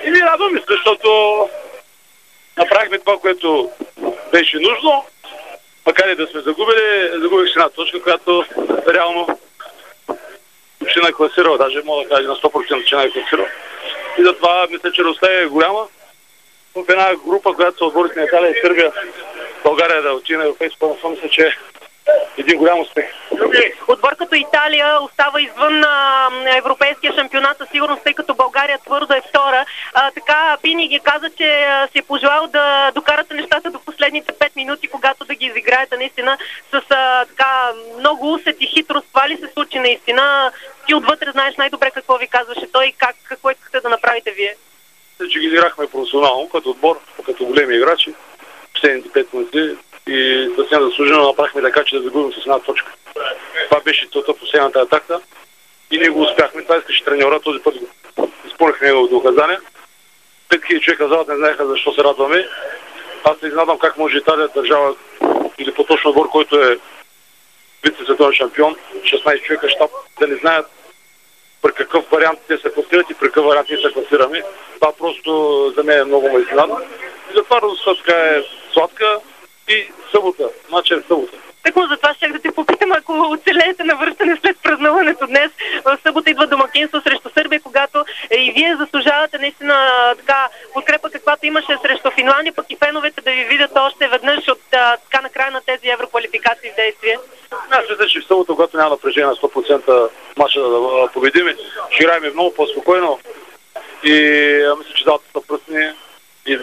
И ми радваме, защото направихме това, което беше нужно. Макар и да сме загубих с една точка, която реално ще е класирала. Даже мога да кажа на 100% че е класирала. И затова мисля, че Русия е голяма. В една група, която са отборите на Италия и Сърбия, България да отиде на европейско първенство, мисля, че е един голям успех. Отбор като Италия остава извън европейския шампионат със сигурност, тъй като България твърдо е втора. Така Пини ги каза, че си е пожелал да докарате нещата до последните 5 минути, когато да ги изиграете наистина с така много усет и хитрост. Това ли се случи наистина? Ти отвътре знаеш най-добре какво ви казваше той и какво искате да направите вие. Че ги играхме професионално, като отбор, като големи играчи, последните 5 минути и съвсем заслужено направихме така, че да загубим с една точка. Това беше целта последната атака и ние го успяхме. Това искаше треньора, този път изпълнихме неговото указание. 5000 човека в залата не знаеха защо се радваме. Аз се изнадам как може Италия, държава или по-точно отбор, който е вице-световен шампион, 16 човека щаб, да не знаят при какъв вариант те се класират и при какъв вариант ние се класираме. Това просто за мен е много ме изненада. И затова радостта е сладка и събота. Матчът е събота. Такво затова щях да те попитам, ако оцелеете на връщане след празнуването днес. В събота идва домакинство срещу Сърбия, когато и вие заслужавате наистина така подкрепа, каквато имаше срещу Финландия, пък и феновете да ви видят още веднъж от така на края на тези евроквалификации в действие. Аз мисля, че в събота, когато няма напрежение на 100% матча да победиме, ще играем много по-спокойно и мисля, че залата са пръстни и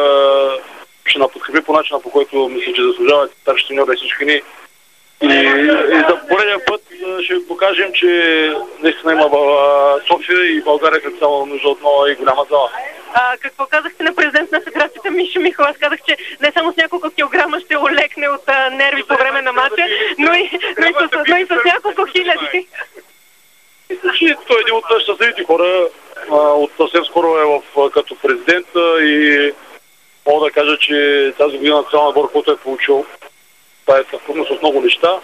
ще наподхъби по начина, по който мисля, че заслужават старши треньори и всички ни. И за пореден път ще покажем, че наистина има София и България като цяло нужда от нова и голяма зала. Какво казахте на президент на федерацията Мишо Михов? Аз казах, че не само с няколко килограма ще олекне от нерви по време на матча, но и с няколко хиляди. Мисля, че той е един от щастливите хора. От съвсем скоро е като президент и мога да кажа, че тази година националния отбор, който е получил, това е съвкупност от много неща.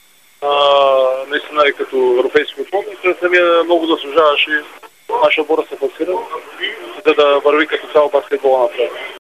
Наистина е като европейски отбор. И самия много заслужаваше нашия отбор да се класира, за да върви като цяло баскетбола напред.